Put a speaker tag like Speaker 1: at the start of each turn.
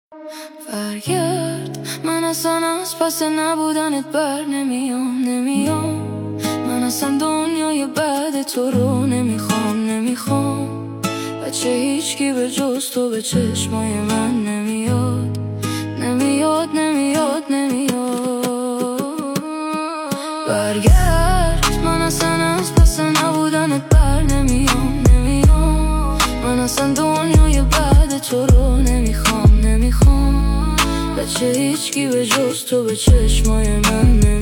Speaker 1: برگرد، من اصلا از پس نبودنت بر نمیام من اصلا دنیای بعد تو رو نمیخوام بچه هیچکی به جز تو به چشمای من نمیاد برگرد، من اصلا از پس نبودنت بر نمیام من اصلا دنیای بعد تو رو نمیخوام بچه هیچکی به جز تو به چشمای من نمیاد